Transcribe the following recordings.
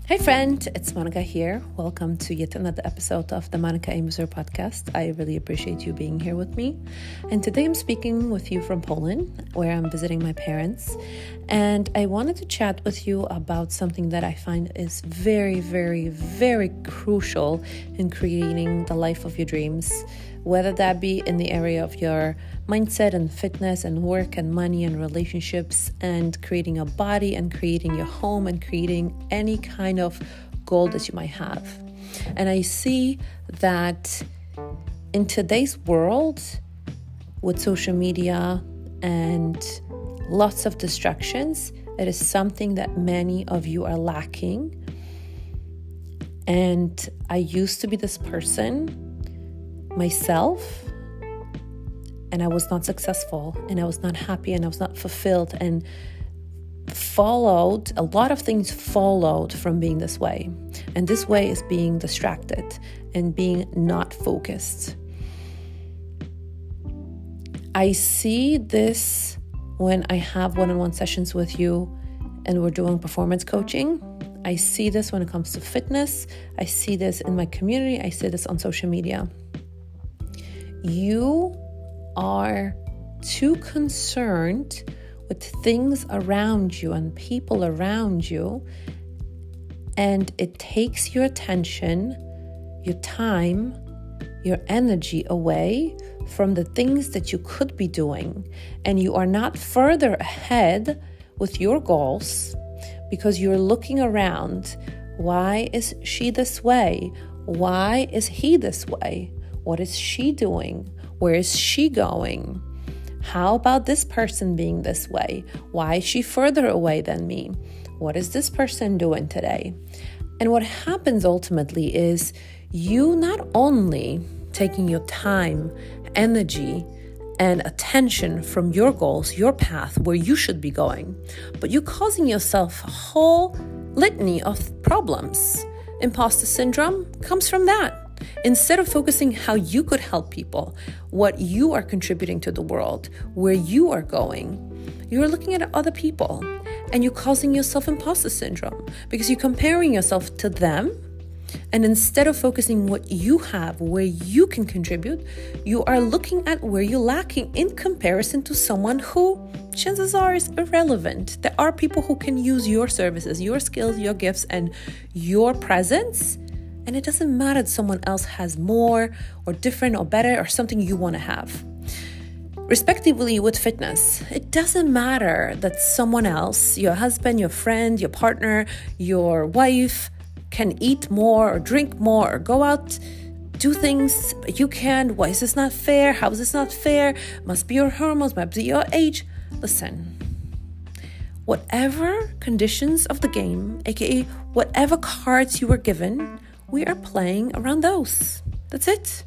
Hey friend, it's Monica here. Welcome to yet another episode of the Monica A. Mazur podcast. I really appreciate you being here with me. And today I'm speaking with you from Poland, where I'm visiting my parents. And I wanted to chat with you about something that I find is very, very, very crucial in creating the life of your dreams, whether that be in the area of your mindset and fitness and work and money and relationships and creating a body and creating your home and creating any kind of goal that you might have. And I see that in today's world with social media and lots of distractions, it is something that many of you are lacking. And I used to be this person myself, and I was not successful, and I was not happy, and I was not fulfilled, and a lot of things followed from being this way. And this way is being distracted and being not focused. I see this when I have one-on-one sessions with you and we're doing performance coaching. I see this when it comes to fitness. I see this in my community. I see this on social media. You are too concerned with things around you and people around you, and it takes your attention, your time, your energy away from the things that you could be doing, and you are not further ahead with your goals because you're looking around. Why is she this way? Why is he this way? What is she doing? Where is she going? How about this person being this way? Why is she further away than me? What is this person doing today? And what happens ultimately is you not only taking your time, energy, and attention from your goals, your path, where you should be going, but you're causing yourself a whole litany of problems. Imposter syndrome comes from that. Instead of focusing how you could help people, what you are contributing to the world, where you are going, you're looking at other people and you're causing yourself imposter syndrome because you're comparing yourself to them. And instead of focusing what you have, where you can contribute, you are looking at where you're lacking in comparison to someone who, chances are, is irrelevant. There are people who can use your services, your skills, your gifts, and your presence. And it doesn't matter that someone else has more or different or better or something you want to have. Respectively with fitness, it doesn't matter that someone else, your husband, your friend, your partner, your wife, can eat more or drink more or go out, do things, but you can't. Why is this not fair? How is this not fair? Must be your hormones, must be your age. Listen, whatever conditions of the game, aka whatever cards you were given, we are playing around those. That's it.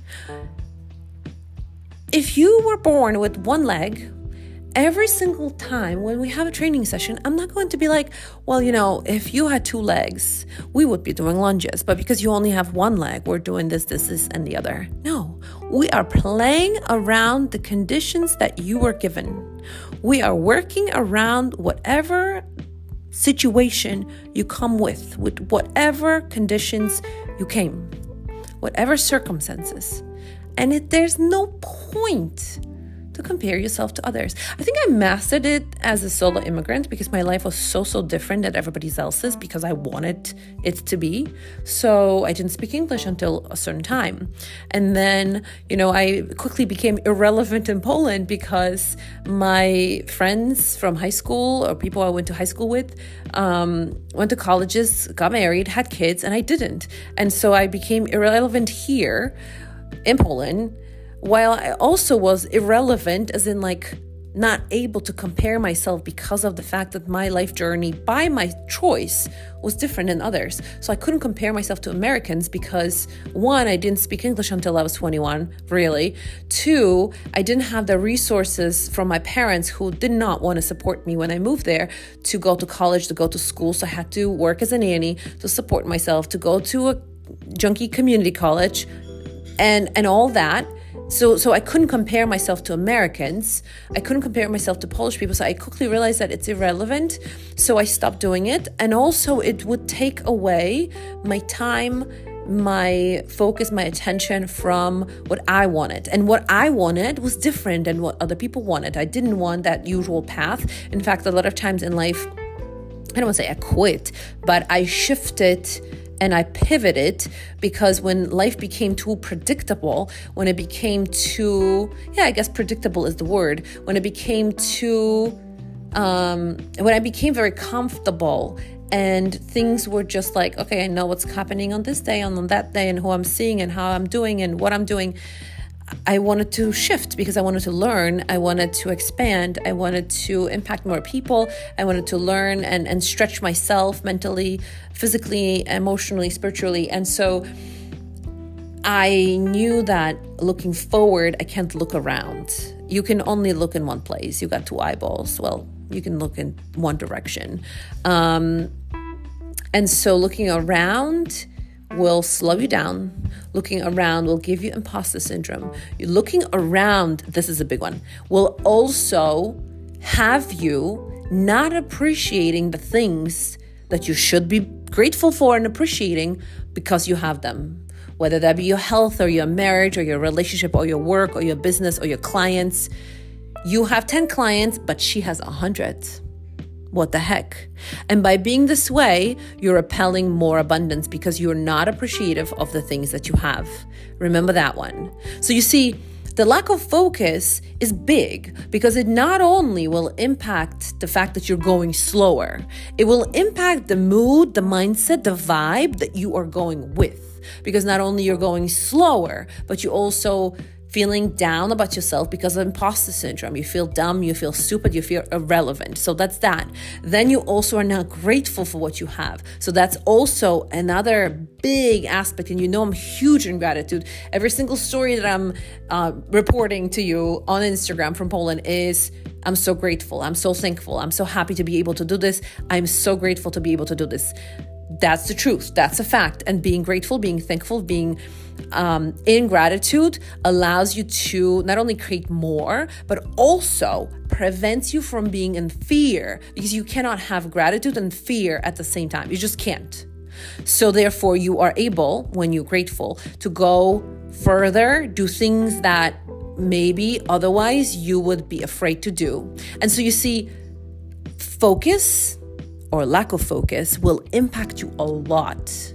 If you were born with one leg, every single time when we have a training session, I'm not going to be like, well, if you had two legs, we would be doing lunges. But because you only have one leg, we're doing this, and the other. No, we are playing around the conditions that you were given. We are working around whatever situation you come with whatever conditions you came, whatever circumstances. And there's no point to compare yourself to others. I think I mastered it as a solo immigrant because my life was so different than everybody else's because I wanted it to be. So I didn't speak English until a certain time. And then, I quickly became irrelevant in Poland because my friends from high school or people I went to high school with went to colleges, got married, had kids, and I didn't. And so I became irrelevant here in Poland, while I also was irrelevant, as in not able to compare myself because of the fact that my life journey by my choice was different than others. So I couldn't compare myself to Americans because, one, I didn't speak English until I was 21, really. Two, I didn't have the resources from my parents who did not want to support me when I moved there to go to college, to go to school. So I had to work as a nanny to support myself, to go to a junky community college and all that. So I couldn't compare myself to Americans. I couldn't compare myself to Polish people. So I quickly realized that it's irrelevant. So I stopped doing it. And also it would take away my time, my focus, my attention from what I wanted. And what I wanted was different than what other people wanted. I didn't want that usual path. In fact, a lot of times in life, I don't want to say I quit, but I shifted and I pivoted, because when life became too predictable, when it became too, I guess predictable is the word, when it became too, when I became very comfortable and things were just like, okay, I know what's happening on this day and on that day and who I'm seeing and how I'm doing and what I'm doing, I wanted to shift because I wanted to learn. I wanted to expand. I wanted to impact more people. I wanted to learn and stretch myself mentally, physically, emotionally, spiritually. And so I knew that looking forward, I can't look around. You can only look in one place. You got two eyeballs. Well, you can look in one direction. And so looking around will slow you down. Looking around will give you imposter syndrome. Looking around, this is a big one, will also have you not appreciating the things that you should be grateful for and appreciating because you have them. Whether that be your health or your marriage or your relationship or your work or your business or your clients. You have 10 clients, but she has 100. What the heck? And by being this way, you're repelling more abundance because you're not appreciative of the things that you have. Remember that one. So you see, the lack of focus is big because it not only will impact the fact that you're going slower, it will impact the mood, the mindset, the vibe that you are going with. Because not only you're going slower, but you also feeling down about yourself because of imposter syndrome. You feel dumb, you feel stupid, you feel irrelevant. So that's that. Then you also are not grateful for what you have. So that's also another big aspect. And you know I'm huge in gratitude. Every single story that I'm reporting to you on Instagram from Poland is, I'm so grateful. I'm so thankful. I'm so happy to be able to do this. I'm so grateful to be able to do this. That's the truth. That's a fact. And being grateful, being thankful, being in gratitude allows you to not only create more, but also prevents you from being in fear, because you cannot have gratitude and fear at the same time. You just can't. So therefore, you are able, when you're grateful, to go further, do things that maybe otherwise you would be afraid to do. And so you see, focus or lack of focus will impact you a lot.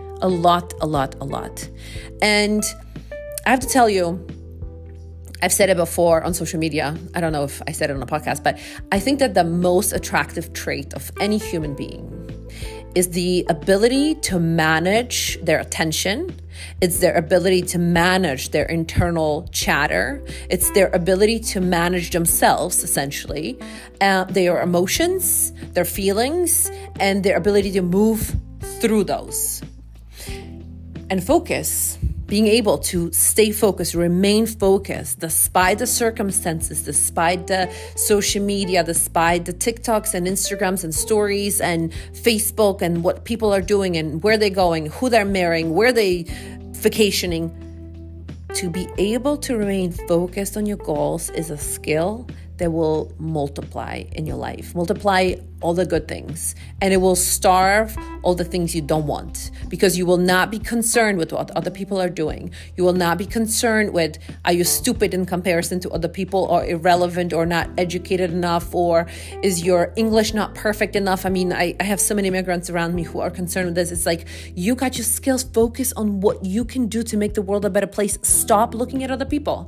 And I have to tell you, I've said it before on social media. I don't know if I said it on a podcast, but I think that the most attractive trait of any human being is the ability to manage their attention. It's their ability to manage their internal chatter. It's their ability to manage themselves, essentially, their emotions, their feelings, and their ability to move through those. And focus, being able to stay focused, remain focused, despite the circumstances, despite the social media, despite the TikToks and Instagrams and stories and Facebook and what people are doing and where they're going, who they're marrying, where they vacationing. To be able to remain focused on your goals is a skill that will multiply in your life, multiply all the good things, and it will starve all the things you don't want, because you will not be concerned with what other people are doing. You will not be concerned with, are you stupid in comparison to other people, or irrelevant, or not educated enough, or is your English not perfect enough? I mean, I have so many immigrants around me who are concerned with this. It's like, you got your skills, focus on what you can do to make the world a better place. Stop looking at other people.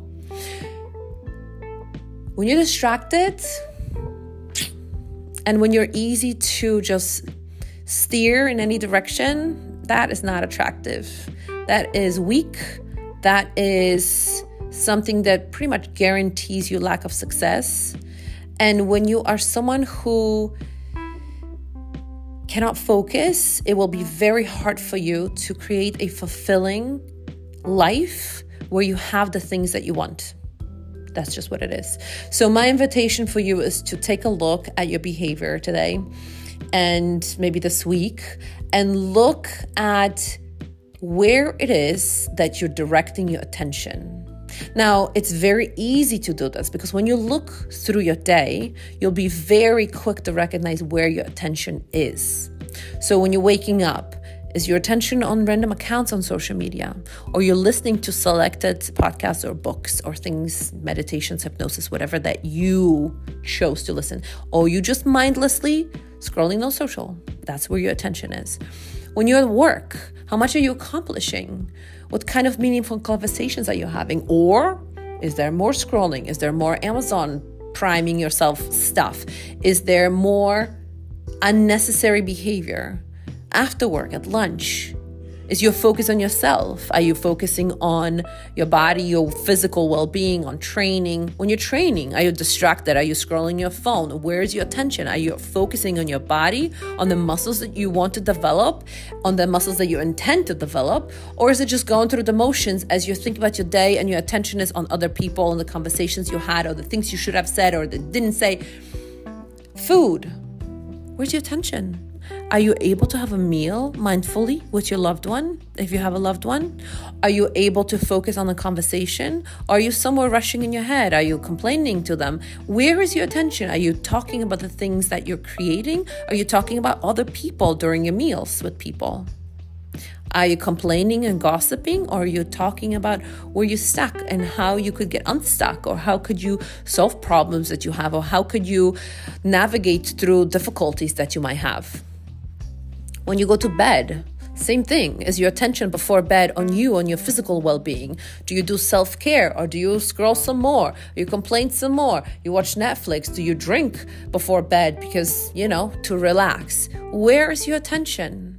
When you're distracted and when you're easy to just steer in any direction, that is not attractive. That is weak. That is something that pretty much guarantees you lack of success. And when you are someone who cannot focus, it will be very hard for you to create a fulfilling life where you have the things that you want. That's just what it is. So my invitation for you is to take a look at your behavior today and maybe this week, and look at where it is that you're directing your attention. Now, it's very easy to do this because when you look through your day, you'll be very quick to recognize where your attention is. So when you're waking up, is your attention on random accounts on social media? Or you're listening to selected podcasts or books or things, meditations, hypnosis, whatever that you chose to listen? Or you just mindlessly scrolling on social? That's where your attention is. When you're at work, how much are you accomplishing? What kind of meaningful conversations are you having? Or is there more scrolling? Is there more Amazon priming yourself stuff? Is there more unnecessary behavior? After work, at lunch, is your focus on yourself? Are you focusing on your body, your physical well-being, on training? When you're training, are you distracted? Are you scrolling your phone? Where is your attention? Are you focusing on your body, on the muscles that you want to develop, on the muscles that you intend to develop? Or is it just going through the motions as you think about your day and your attention is on other people and the conversations you had or the things you should have said or that didn't say? Food. Where's your attention? Are you able to have a meal mindfully with your loved one, if you have a loved one? Are you able to focus on the conversation? Are you somewhere rushing in your head? Are you complaining to them? Where is your attention? Are you talking about the things that you're creating? Are you talking about other people during your meals with people? Are you complaining and gossiping, or are you talking about where you're stuck and how you could get unstuck, or how could you solve problems that you have, or how could you navigate through difficulties that you might have? When you go to bed, same thing. Is your attention before bed on you, on your physical well-being? Do you do self-care, or do you scroll some more? You complain some more? You watch Netflix? Do you drink before bed because, to relax? Where is your attention?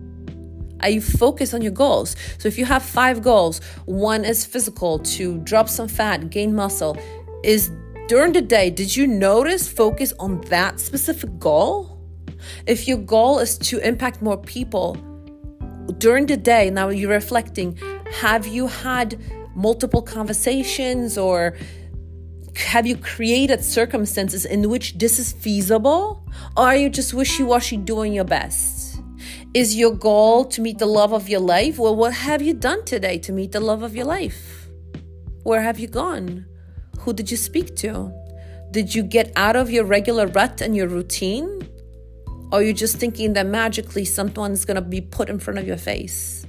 Are you focused on your goals? So if you have 5 goals, one is physical, to drop some fat, gain muscle. Is during the day, did you notice focus on that specific goal? If your goal is to impact more people during the day, now you're reflecting, have you had multiple conversations, or have you created circumstances in which this is feasible? Or are you just wishy-washy doing your best? Is your goal to meet the love of your life? Well, what have you done today to meet the love of your life? Where have you gone? Who did you speak to? Did you get out of your regular rut and your routine? Or are you just thinking that magically someone's going to be put in front of your face?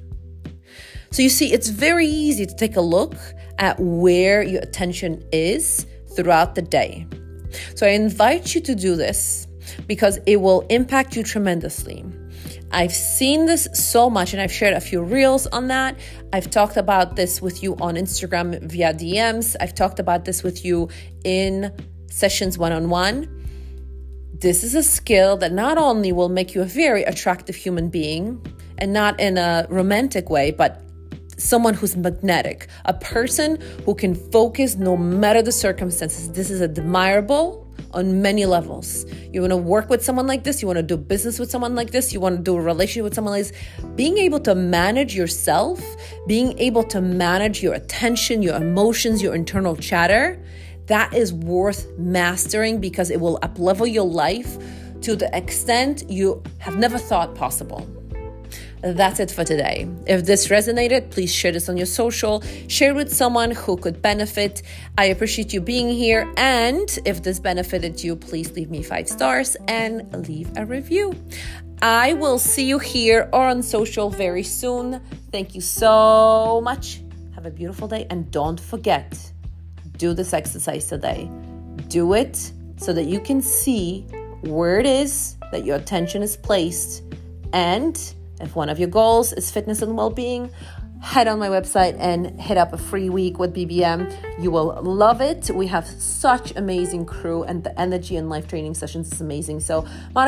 So you see, it's very easy to take a look at where your attention is throughout the day. So I invite you to do this because it will impact you tremendously. I've seen this so much, and I've shared a few reels on that. I've talked about this with you on Instagram via DMs. I've talked about this with you in sessions one-on-one. This is a skill that not only will make you a very attractive human being, and not in a romantic way, but someone who's magnetic, a person who can focus no matter the circumstances. This is admirable on many levels. You want to work with someone like this, you want to do business with someone like this, you want to do a relationship with someone like this. Being able to manage yourself, being able to manage your attention, your emotions, your internal chatter, that is worth mastering because it will uplevel your life to the extent you have never thought possible. That's it for today. If this resonated, please share this on your social. Share it with someone who could benefit. I appreciate you being here. And if this benefited you, please leave me 5 stars and leave a review. I will see you here or on social very soon. Thank you so much. Have a beautiful day. And don't forget, do this exercise today. Do it so that you can see where it is that your attention is placed. And if one of your goals is fitness and well-being, head on my website and hit up a free week with BBM. You will love it. We have such amazing crew, and the energy and life training sessions is amazing. So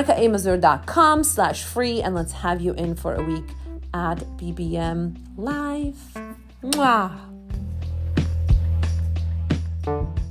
monicamazur.com/free, and let's have you in for a week at BBM Live. Mwah.